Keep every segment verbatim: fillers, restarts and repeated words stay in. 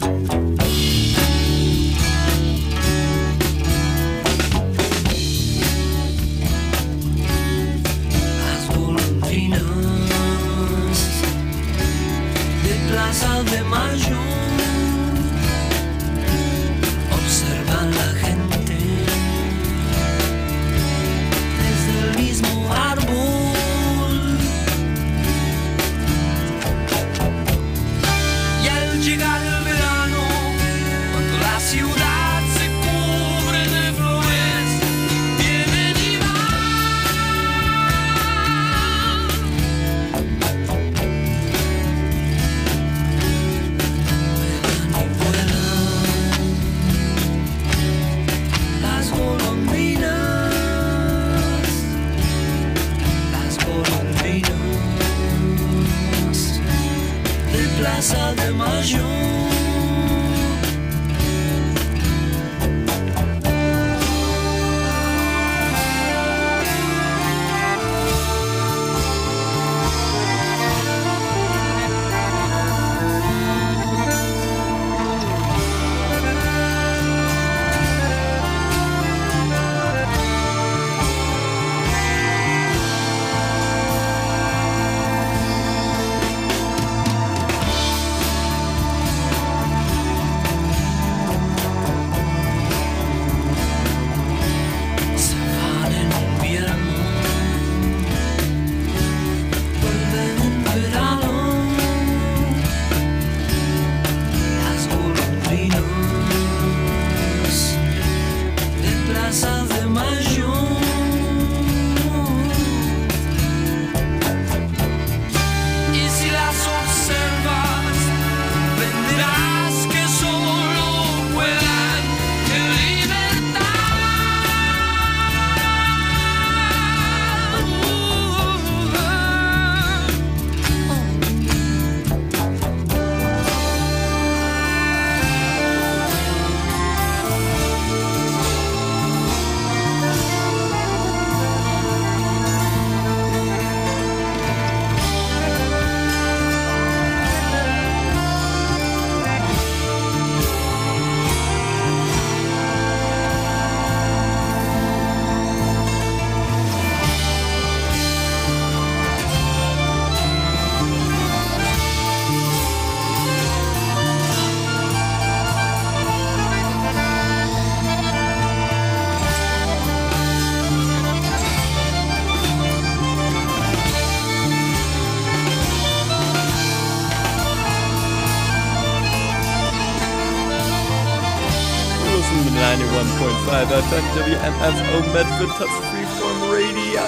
ninety-one point five F M W M F O Medford Touch Freeform Radio.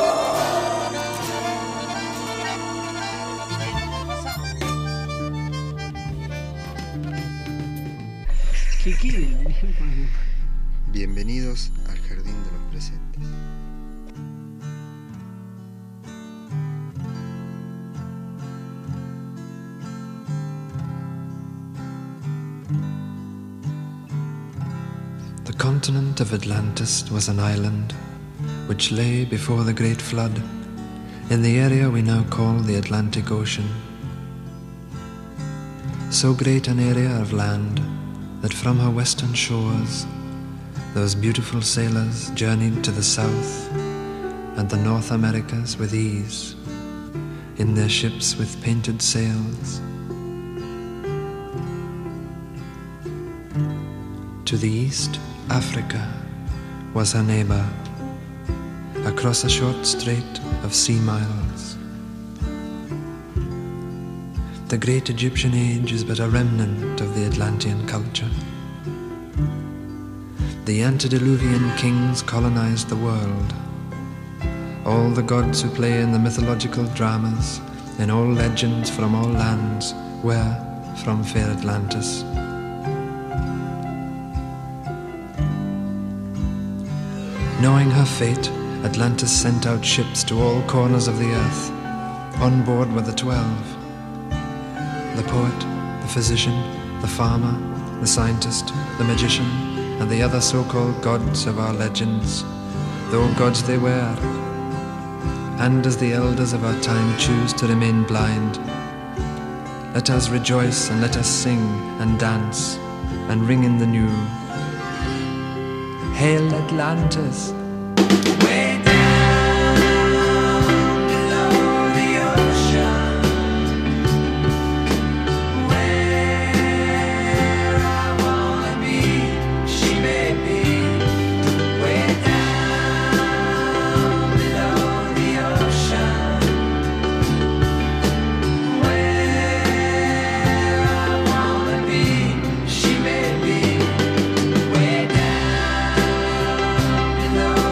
Bienvenidos al Jardín de los Presentes. The continent of Atlantis was an island which lay before the Great Flood in the area we now call the Atlantic Ocean. So great an area of land that from her western shores those beautiful sailors journeyed to the South and the North Americas with ease in their ships with painted sails. To the east, Africa was her neighbor, across a short strait of sea miles. The great Egyptian age is but a remnant of the Atlantean culture. The antediluvian kings colonized the world. All the gods who play in the mythological dramas, in all legends from all lands, were from fair Atlantis. Knowing her fate, Atlantis sent out ships to all corners of the earth. On board were the twelve. The poet, the physician, the farmer, the scientist, the magician, and the other so-called gods of our legends, though gods they were. And as the elders of our time choose to remain blind, Let us rejoice and let us sing and dance and ring in the new. Hail Atlantis! Way down below the ocean, where I wanna be, she may be. Way down below the ocean, where I wanna be, she may be. Way down below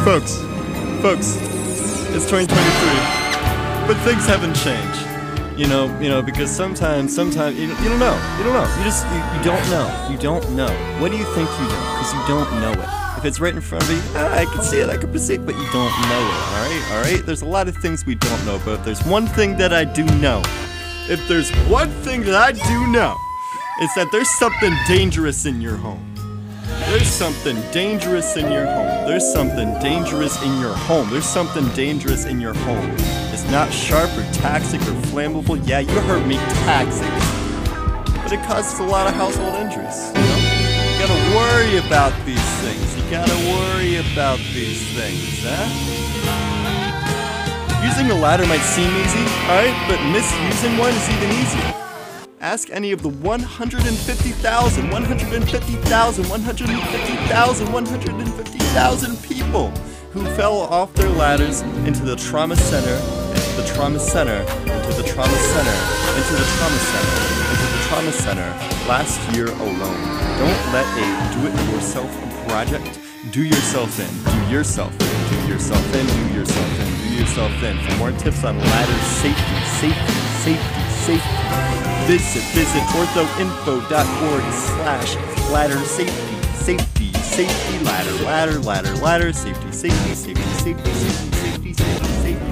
Folks, folks, it's twenty twenty-three, but things haven't changed. You know, you know, because sometimes, sometimes, you, you don't know, you don't know, you just, you, you don't know, you don't know. What do you think you know? Because you don't know it. If it's right in front of you, ah, I can see it, I can perceive, but you don't know it, alright, alright? There's a lot of things we don't know, but if there's one thing that I do know, if there's one thing that I do know, it's that there's something dangerous in your home. There's something dangerous in your home. There's something dangerous in your home. There's something dangerous in your home. It's not sharp or toxic or flammable. Yeah, you heard me, toxic. But it causes a lot of household injuries. You know? You gotta worry about these things. You gotta worry about these things, huh? Using a ladder might seem easy, alright? But misusing one is even easier. Ask any of the one hundred fifty thousand, one hundred fifty thousand, one hundred fifty thousand, one hundred fifty thousand people who fell off their ladders into the trauma center, into the trauma center, into the trauma center, into the trauma center, into the trauma center last year alone. Don't let a do-it-yourself project do yourself in, do yourself in, do yourself in, do yourself in, do yourself in. For more tips on ladder safety, safety, safety, safety, visit, visit orthoinfo.org slash ladder safety, safety, safety, ladder, ladder, ladder, ladder, safety, safety, safety, safety, safety, safety, safety, safety.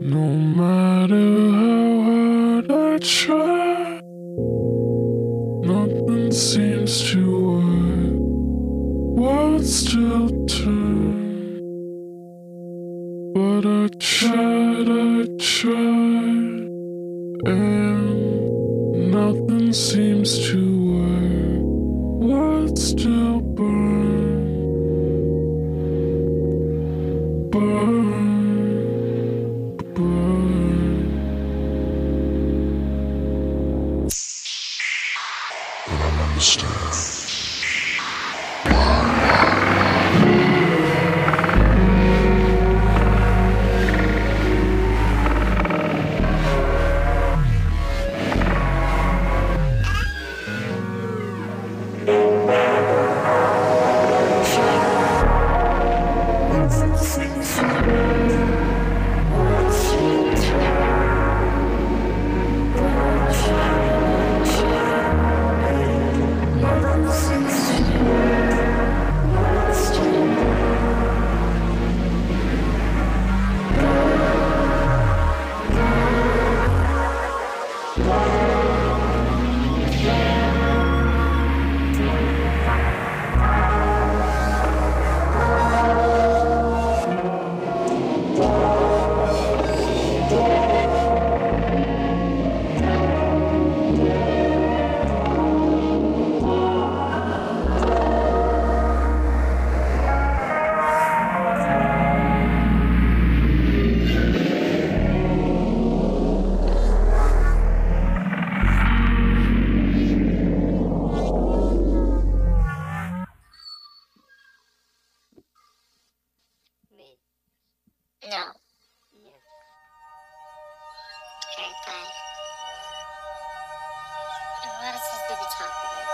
No matter how hard I try, nothing seems to work. Words still turn, but I tried, I tried, and nothing seems to work. Words still burn, burn, burn. But I understand. No. Okay, bye. What else is there to talk about?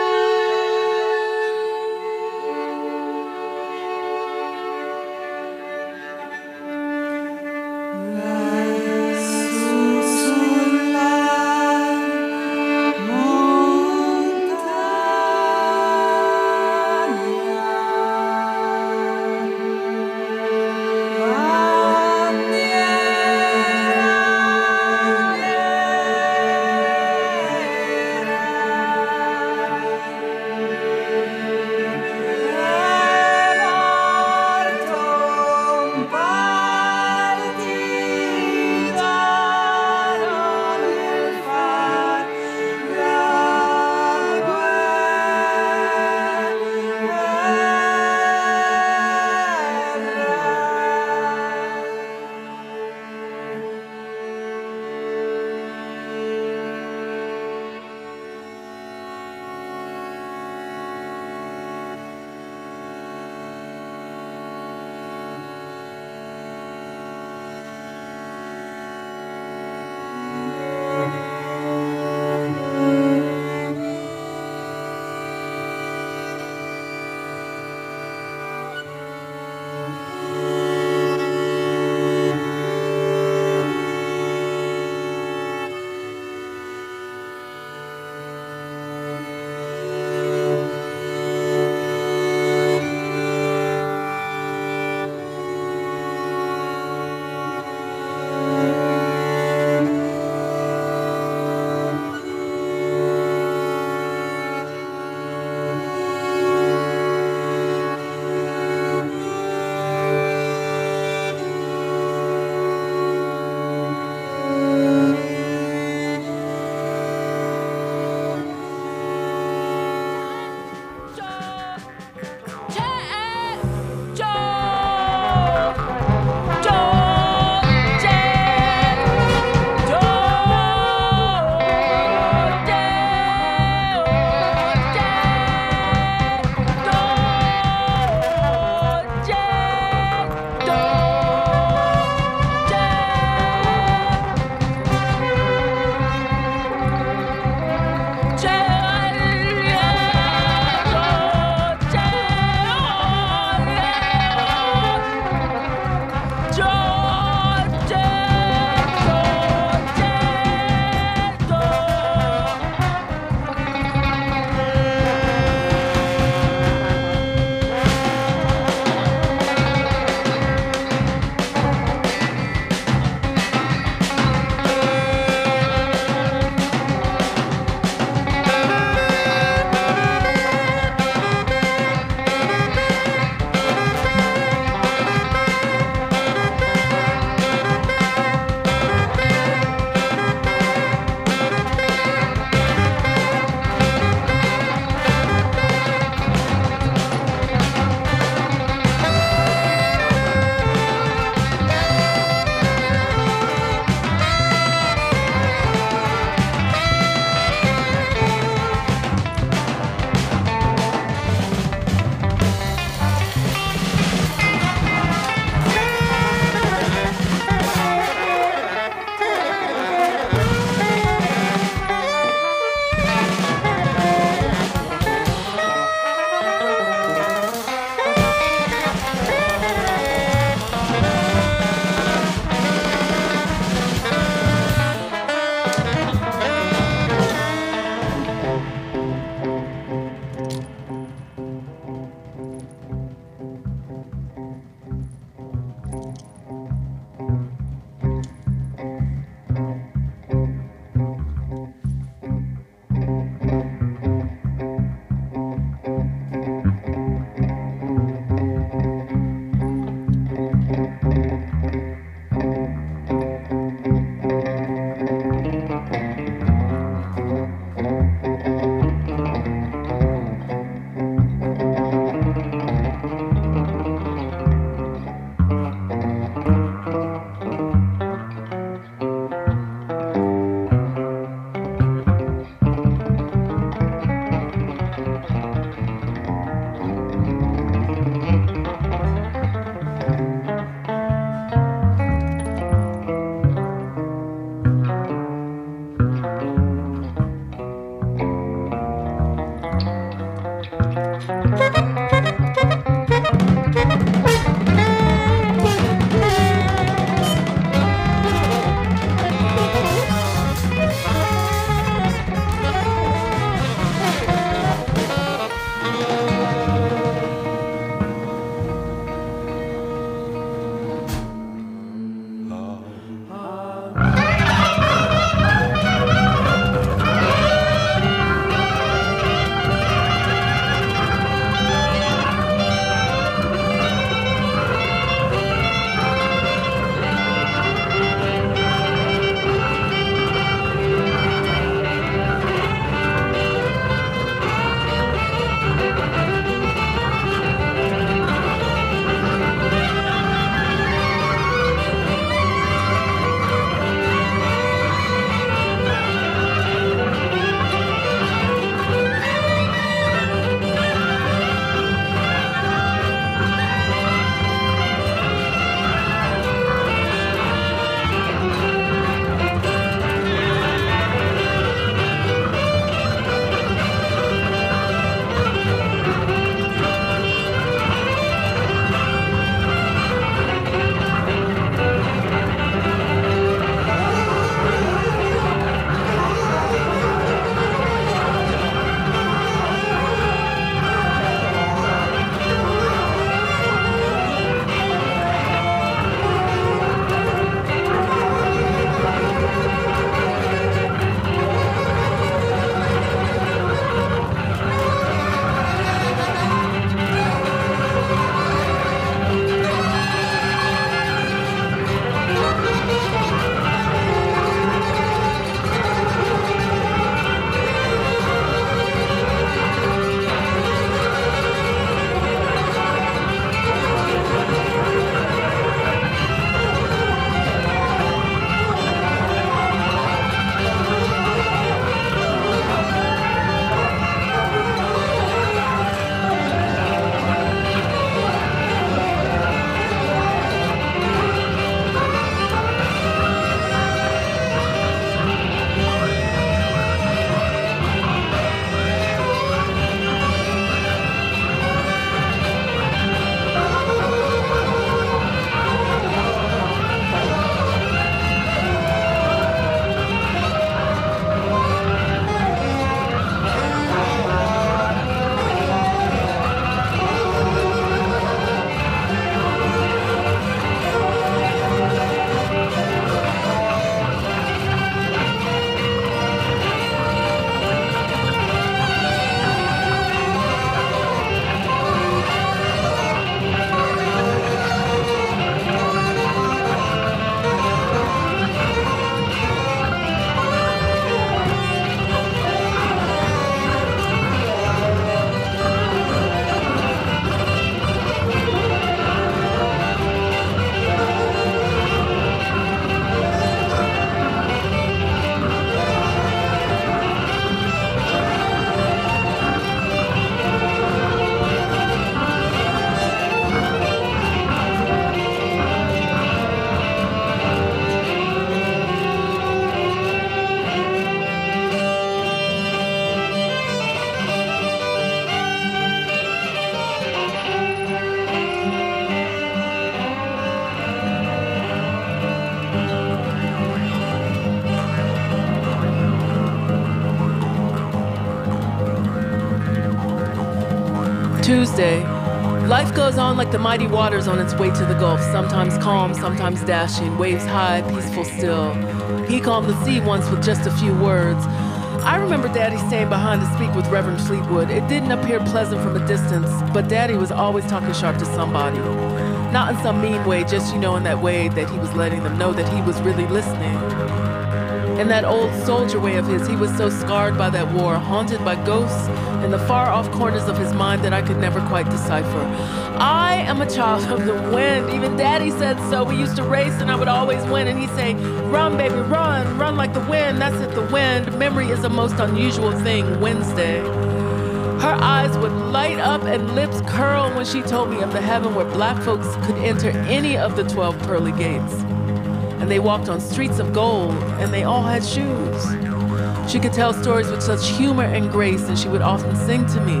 Tuesday. Life goes on like the mighty waters on its way to the Gulf, sometimes calm, sometimes dashing, waves high, peaceful still. He calmed the sea once with just a few words. I remember Daddy staying behind to speak with Reverend Fleetwood. It didn't appear pleasant from a distance, but Daddy was always talking sharp to somebody. Not in some mean way, just, you know, in that way that he was letting them know that he was really listening. In that old soldier way of his, he was so scarred by that war, haunted by ghosts in the far-off corners of his mind that I could never quite decipher. I am a child of the wind. Even Daddy said so. We used to race and I would always win. And he'd say, run, baby, run. Run like the wind. That's it, the wind. Memory is a most unusual thing. Wednesday. Her eyes would light up and lips curl when she told me of the heaven where black folks could enter any of the twelve pearly gates. And they walked on streets of gold, and they all had shoes. She could tell stories with such humor and grace, and she would often sing to me.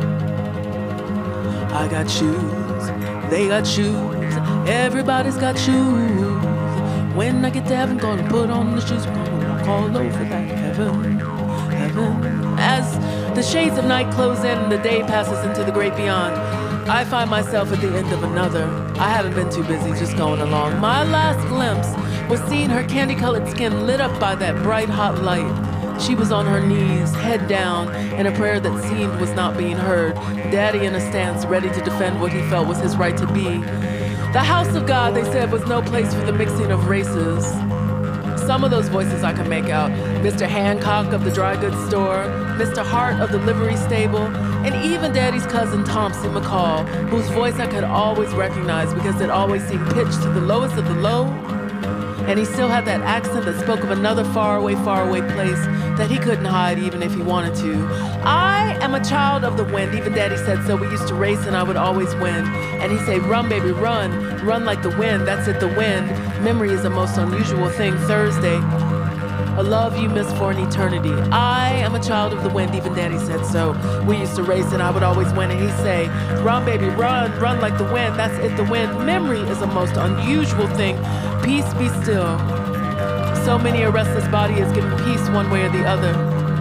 I got shoes, they got shoes, everybody's got shoes. When I get to heaven, gonna put on the shoes, gonna walk all over that heaven, heaven. As the shades of night close in and the day passes into the great beyond, I find myself at the end of another. I haven't been too busy just going along. My last glimpse was seeing her candy-colored skin lit up by that bright, hot light. She was on her knees, head down, in a prayer that seemed was not being heard. Daddy in a stance, ready to defend what he felt was his right to be. The house of God, they said, was no place for the mixing of races. Some of those voices I could make out. Mister Hancock of the dry goods store, Mister Hart of the livery stable, and even Daddy's cousin Thompson McCall, whose voice I could always recognize because it always seemed pitched to the lowest of the low. And he still had that accent that spoke of another faraway, faraway place that he couldn't hide even if he wanted to. I am a child of the wind. Even Daddy said so. We used to race and I would always win. And he'd say, run, baby, run. Run like the wind. That's it, the wind. Memory is a most unusual thing. Thursday. A love you miss for an eternity. I am a child of the wind. Even Daddy said so. We used to race and I would always win. And he'd say, run, baby, run. Run like the wind. That's it, the wind. Memory is a most unusual thing. Peace be still. So many a restless body is given peace one way or the other.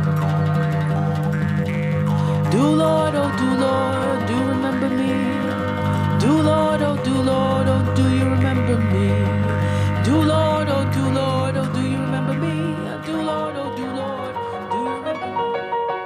Do Lord, oh do Lord, do remember me. Do Lord, oh do Lord, oh do you remember me. Do Lord, oh do Lord, oh do you remember me. Do Lord, oh do Lord, do you remember me.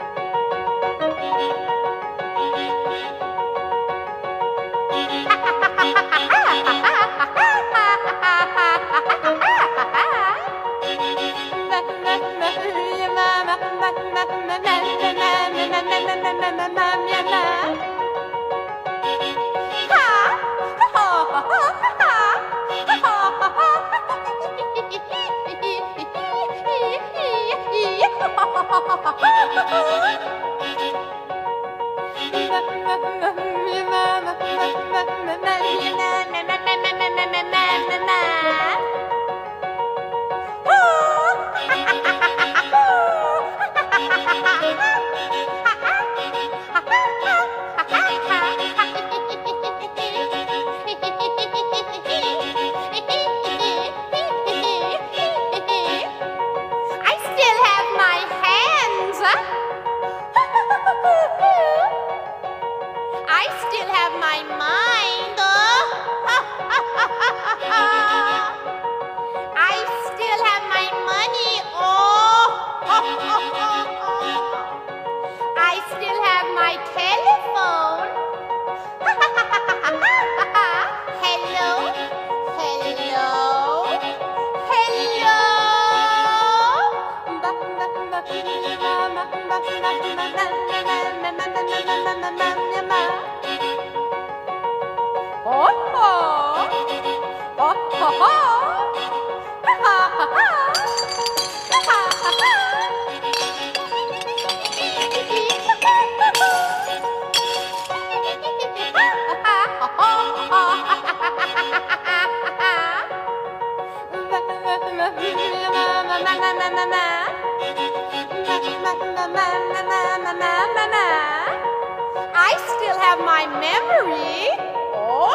I still have my memory. Oh,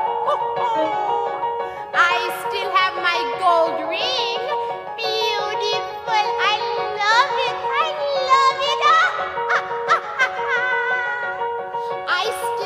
I still have my gold ring. Beautiful. I love it. I love it. I still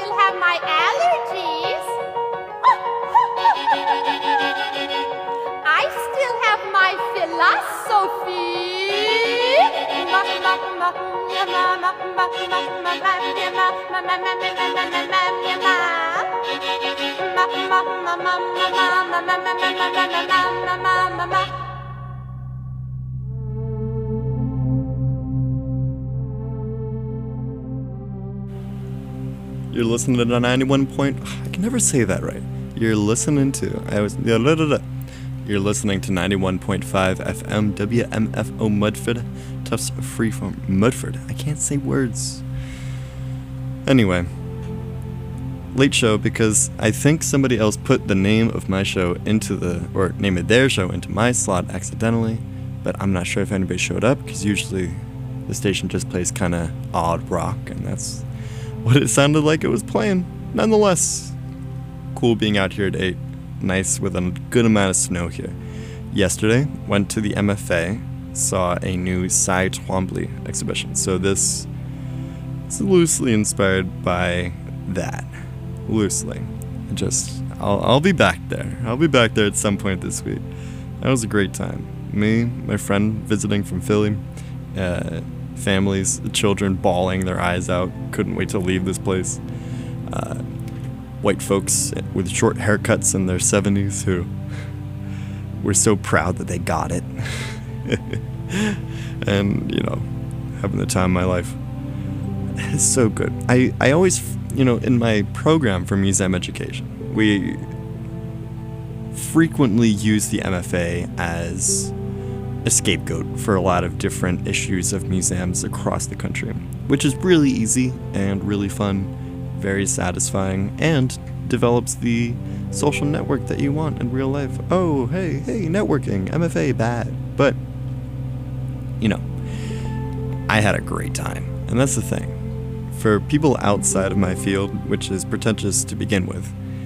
You're listening to ninety-one point. I can never say that right. You're listening to. I was. You're listening to ninety-one point five F M W M F O Mudford, Tufts Freeform Mudford. I can't say words. Anyway, late show because I think somebody else put the name of my show into the or name of their show into my slot accidentally, but I'm not sure if anybody showed up because usually the station just plays kind of odd rock, and that's what it sounded like it was playing. Nonetheless, cool being out here at eight. Nice with a good amount of snow here. Yesterday, went to the M F A, saw a new Cy Twombly exhibition. So this is loosely inspired by that. Loosely. Just, I'll, I'll be back there. I'll be back there at some point this week. That was a great time. Me, my friend visiting from Philly, uh, families, children bawling their eyes out, couldn't wait to leave this place. Uh, white folks with short haircuts in their seventies who were so proud that they got it. And, you know, having the time of my life. It's so good. I, I always, you know, in my program for museum education, we frequently use the M F A as a scapegoat for a lot of different issues of museums across the country, which is really easy and really fun, very satisfying, and develops the social network that you want in real life. Oh, hey, hey, networking, M F A, bad. But, you know, I had a great time, and that's the thing. For people outside of my field, which is pretentious to begin with,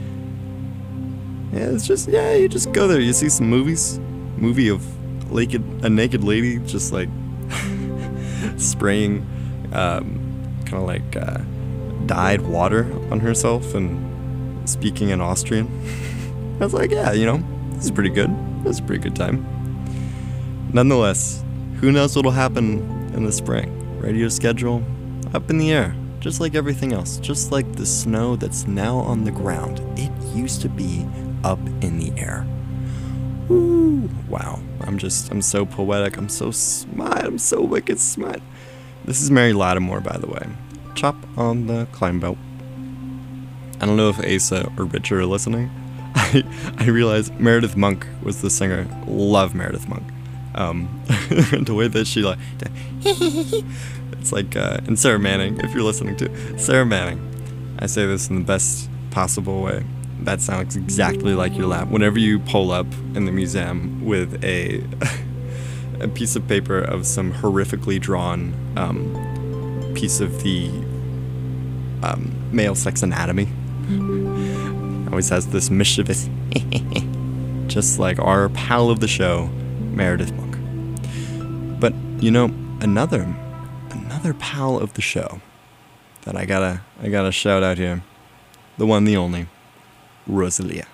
yeah, it's just, yeah, you just go there, you see some movies, movie of naked, a naked lady just like spraying um, kind of like uh, dyed water on herself and speaking in Austrian. I was like, yeah, you know, this is pretty good. This is a pretty good time. Nonetheless, who knows what'll happen in the spring? Radio schedule up in the air, just like everything else, just like the snow that's now on the ground. It used to be up in the air. Ooh, wow. I'm just, I'm so poetic. I'm so smart. I'm so wicked smart. This is Mary Lattimore, by the way. Chop on the climb belt. I don't know if Asa or Richard are listening. I, I realized Meredith Monk was the singer. Love Meredith Monk. Um, the way that she like, it's like, uh, and Sarah Manning, if you're listening to Sarah Manning. I say this in the best possible way. That sounds exactly like your lab. Whenever you pull up in the museum with a a piece of paper of some horrifically drawn um, piece of the um, male sex anatomy, always has this mischievous, just like our pal of the show, Meredith Monk. But you know, another another pal of the show that I gotta I gotta shout out here, the one, the only. Rosalia.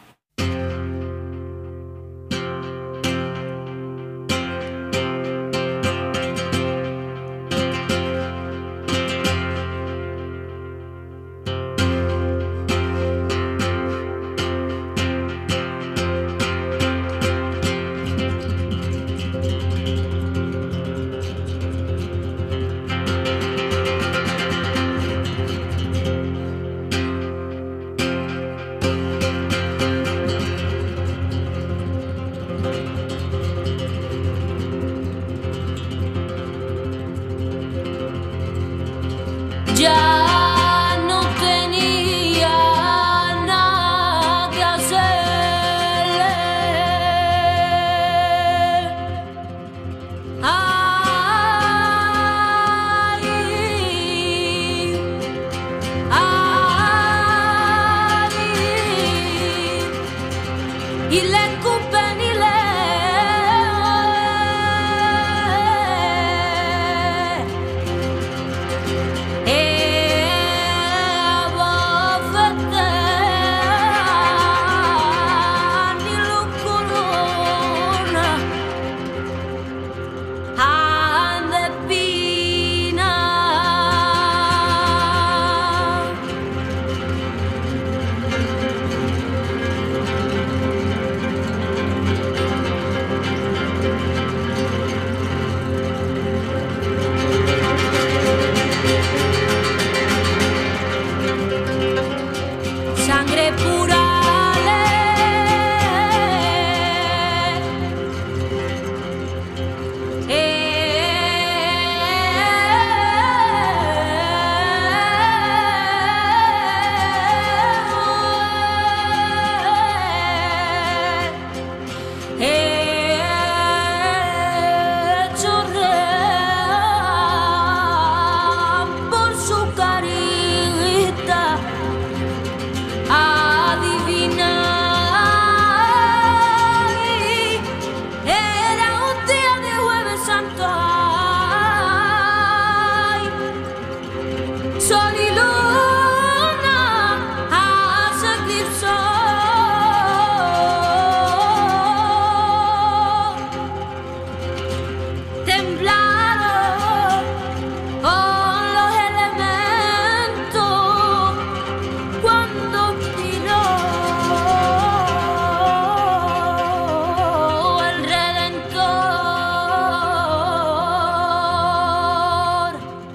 Ya no tenía nada que hacerle. Ay, ay, y le escupen y le eh, Sol y luna se eclipsó. Temblaron oh, los elementos cuando miró el Redentor.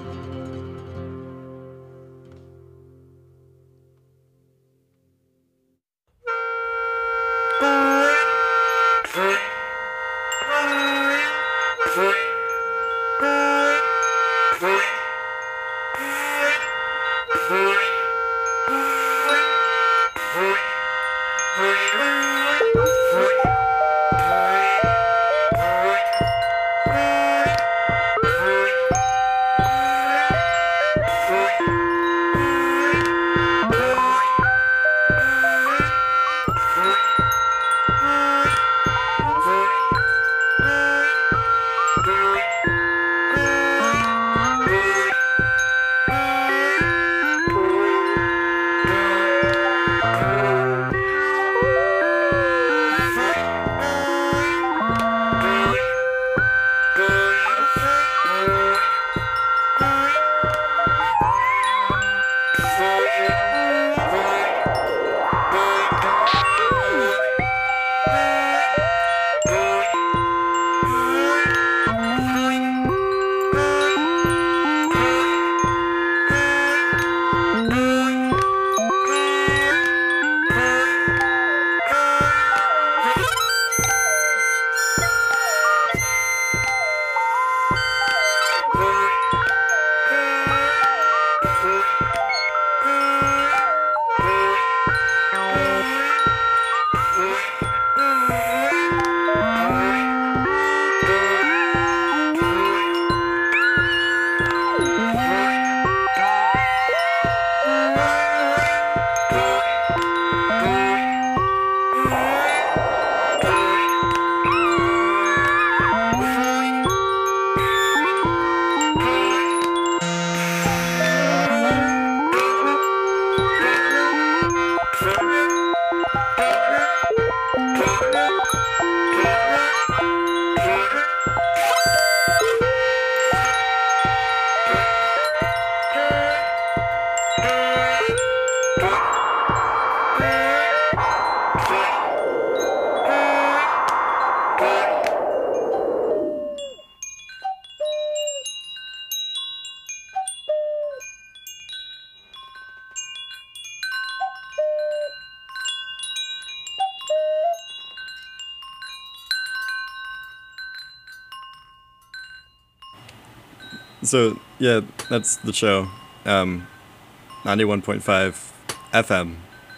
So yeah, that's the show. Um, ninety-one point five F M,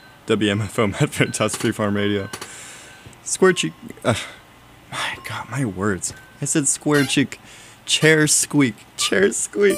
W M F O Mount Veritas Free Farm Radio. Square cheek. Uh, my God, my words. I said square cheek. Chair squeak. Chair squeak.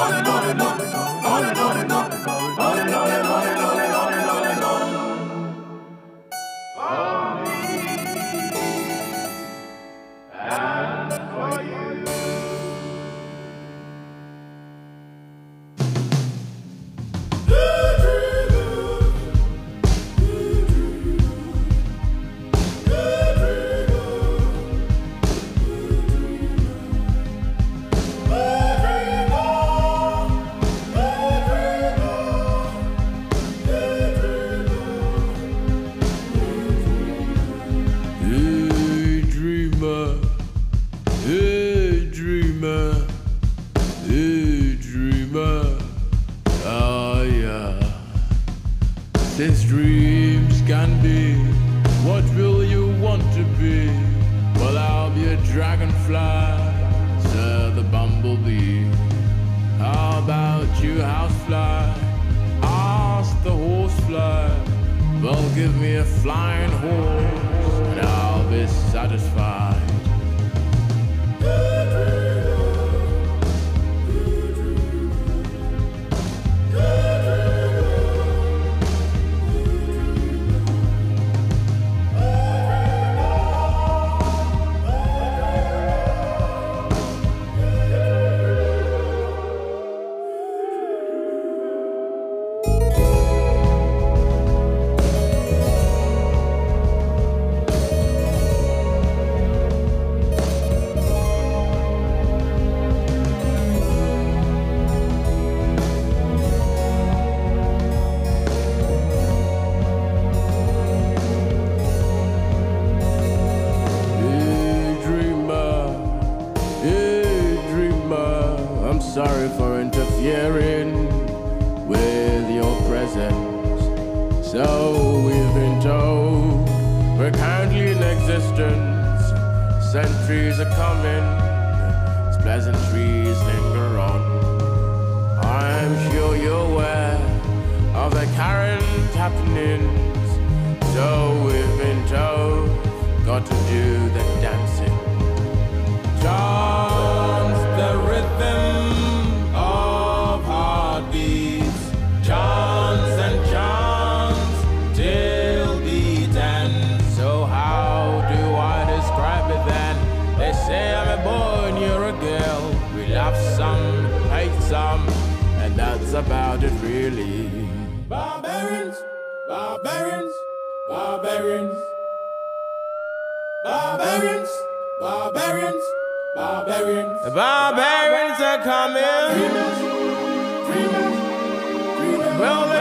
Since dreams can be, what will you want to be? Well, I'll be a dragonfly, said the bumblebee. How about you, housefly? Asked the horsefly. Well, give me a flying horse, and I'll be satisfied. sorry for interfering with your presence. So we've been told we're currently in existence. Centuries are coming, as pleasantries linger on. I'm sure you're aware of the current happenings. So we've been told, got to do the dancing. Chants the rhythm of heartbeats. Chants and chants till beat end. So how do I describe it then? They say I'm a boy and you're a girl. We love some, hate some, and that's about it really. Barbarians, barbarians, barbarians, barbarians, barbarians, barbarians. The barbarians are coming. Dreamers, dreamers, dreamers. Well,